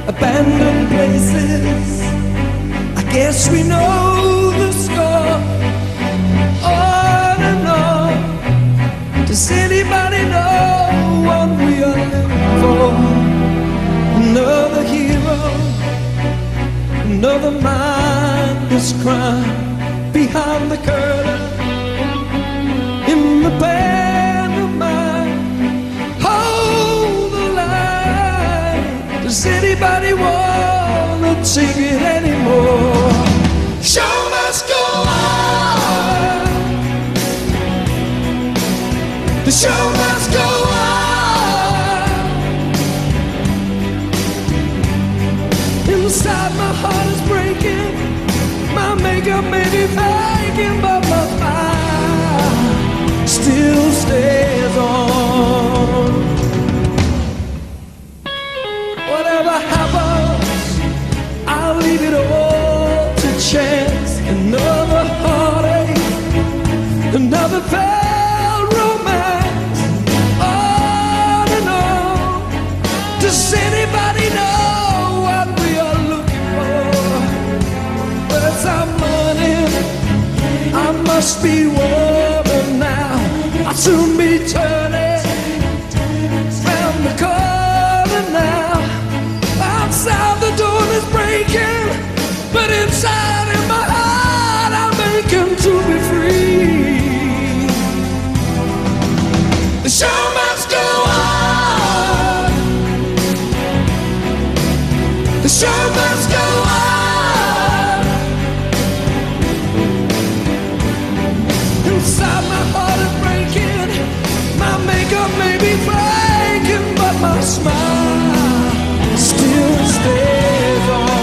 abandoned places. I guess we know the score. On and on. Does anybody know what we are living for? Another hero, another mindless crime behind the curtain in the pantomime. Hold the line. Does anybody wanna take it anymore? Show must go on. The show must go on. Inside my heart is breaking. My makeup may be faking, but my smile still stays on. Whatever happens, I'll leave it all to chance. Another heartache, another failed romance. On and on. Does anybody know what we are looking for? But as I'm running, I must be warmer now. I'll soon be turning round the corner now. Outside the door is breaking, but inside in my heart I'm making to be free. The show must go on. The show must go on. Inside my heart is breaking. My makeup may be faking, but my smile still stays on.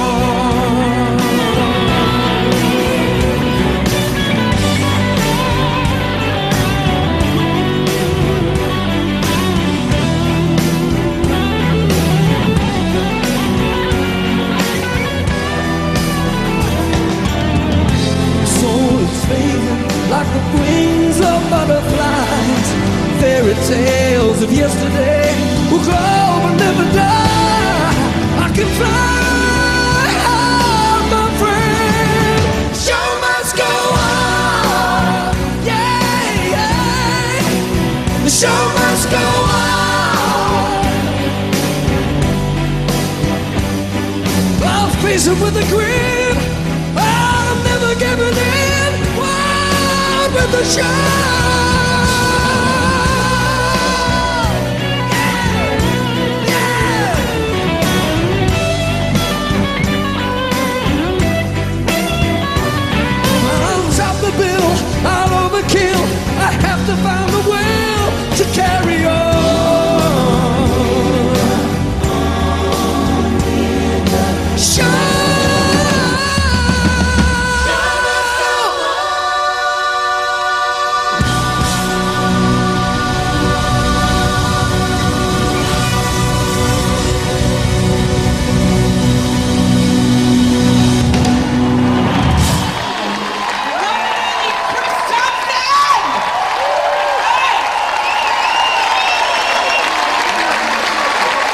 Soul is fading like the wings of butterflies. Fairy tales of yesterday will grow but never die. I can fly high, my friend. Show must go on. Yeah, yeah. The show must go on. I'll face it with a grin. I'm never giving in. Wild with the show.